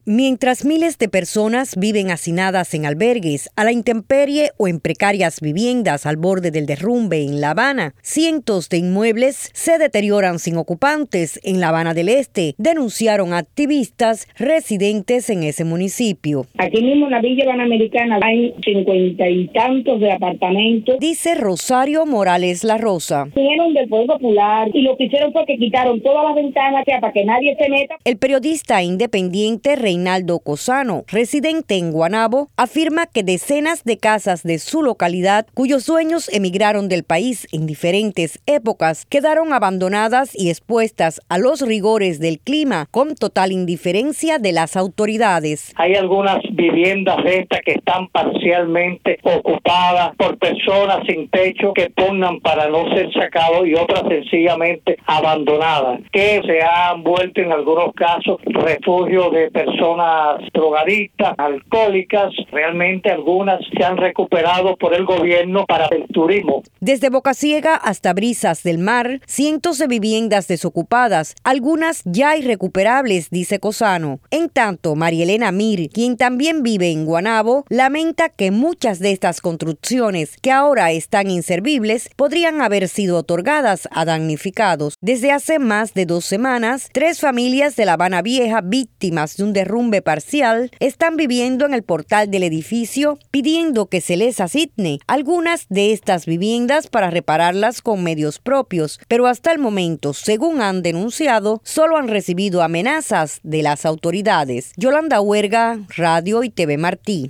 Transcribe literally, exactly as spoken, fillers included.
Mientras miles de personas viven hacinadas en albergues, a la intemperie o en precarias viviendas al borde del derrumbe en La Habana, cientos de inmuebles se deterioran sin ocupantes en La Habana del Este, denunciaron activistas residentes en ese municipio. Aquí mismo en la Villa Panamericana hay cincuenta y tantos de apartamentos. Dice Rosario Morales La Rosa. Vinieron del Poder Popular y lo que hicieron fue que quitaron todas las ventanas para que nadie se meta. El periodista independiente Reinaldo Cosano, residente en Guanabo, afirma que decenas de casas de su localidad, cuyos dueños emigraron del país en diferentes épocas, quedaron abandonadas y expuestas a los rigores del clima con total indiferencia de las autoridades. Hay algunas viviendas de estas que están parcialmente ocupadas por personas sin techo que pugnan para no ser sacados y otras sencillamente abandonadas, que se han vuelto en algunos casos refugio de personas personas drogadictas, alcohólicas. Realmente algunas se han recuperado por el gobierno para el turismo. Desde Bocasiega hasta Brisas del Mar, cientos de viviendas desocupadas, algunas ya irrecuperables, dice Cosano. En tanto, María Elena Mir, quien también vive en Guanabo, lamenta que muchas de estas construcciones, que ahora están inservibles, podrían haber sido otorgadas a damnificados. Desde hace más de dos semanas, tres familias de La Habana Vieja, víctimas de un derrumbe parcial, están viviendo en el portal del edificio pidiendo que se les asigne algunas de estas viviendas para repararlas con medios propios, pero hasta el momento, según han denunciado, solo han recibido amenazas de las autoridades. Yolanda Huerga, Radio y T V Martí.